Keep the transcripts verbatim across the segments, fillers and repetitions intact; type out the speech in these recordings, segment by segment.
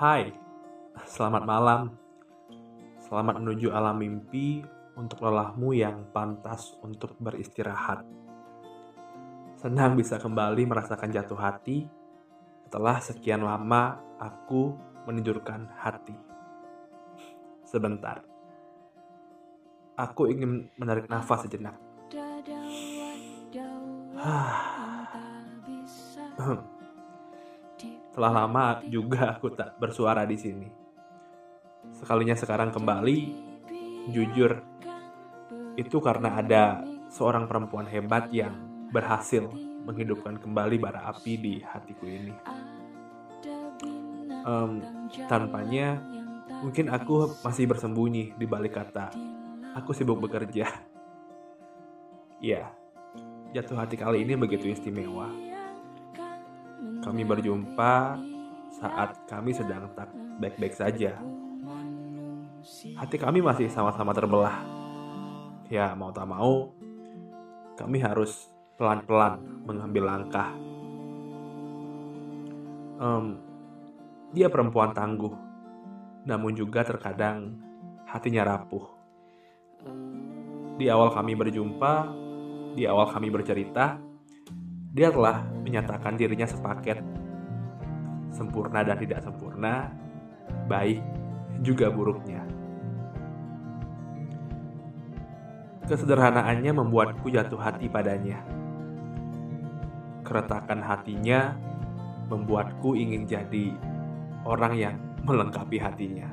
Hai, selamat malam. Selamat menuju alam mimpi untuk lelahmu yang pantas untuk beristirahat. Senang bisa kembali merasakan jatuh hati setelah sekian lama aku menidurkan hati. Sebentar. Aku ingin menarik nafas sejenak. Telah lama juga aku tak bersuara di sini. Sekalinya sekarang kembali, jujur, itu karena ada seorang perempuan hebat yang berhasil menghidupkan kembali bara api di hatiku ini. Um, tanpanya, mungkin aku masih bersembunyi di balik kata, aku sibuk bekerja. Ya, jatuh hati kali ini begitu istimewa. Kami berjumpa saat kami sedang tak baik-baik saja. Hati kami masih sama-sama terbelah. Ya, mau tak mau, kami harus pelan-pelan mengambil langkah. Um, dia perempuan tangguh, namun juga terkadang hatinya rapuh. Di awal kami berjumpa, di awal kami bercerita, dia telah menyatakan dirinya sepaket. Sempurna dan tidak sempurna, baik juga buruknya. Kesederhanaannya membuatku jatuh hati padanya. Keretakan hatinya membuatku ingin jadi orang yang melengkapi hatinya.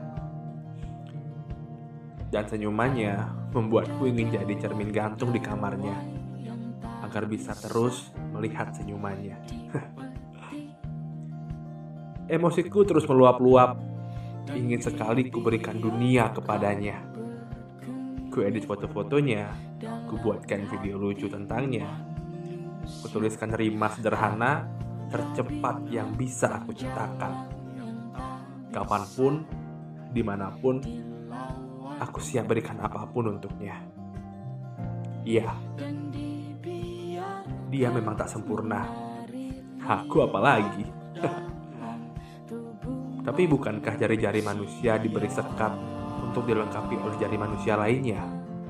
Dan senyumannya membuatku ingin jadi cermin gantung di kamarnya, agar bisa terus melihat senyumannya. Emosiku terus meluap-luap, ingin sekali kuberikan dunia kepadanya. Ku edit foto-fotonya, ku buatkan video lucu tentangnya, ku tuliskan rima sederhana tercepat yang bisa aku ciptakan. Kapanpun, dimanapun, aku siap berikan apapun untuknya. Iya, dia memang tak sempurna. Aku apalagi. Tapi bukankah jari-jari manusia diberi sekat untuk dilengkapi oleh jari manusia lainnya?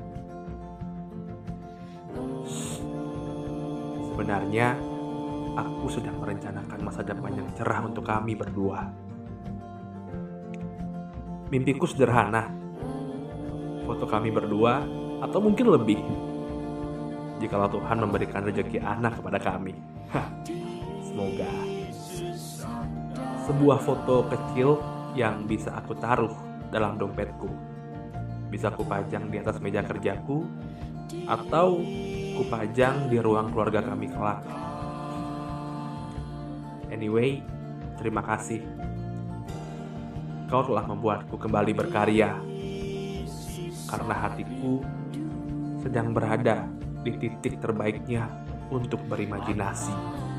Sebenarnya, aku sedang merencanakan masa depan yang cerah untuk kami berdua. Mimpiku sederhana. Foto kami berdua, atau mungkin lebih, jikalau Tuhan memberikan rezeki anak kepada kami. Hah, semoga. Sebuah foto kecil yang bisa aku taruh dalam dompetku. Bisa aku pajang di atas meja kerjaku, atau ku pajang di ruang keluarga kami kelak. Anyway, terima kasih. Kau telah membuatku kembali berkarya. Karena hatiku sedang berada di titik terbaiknya untuk berimajinasi.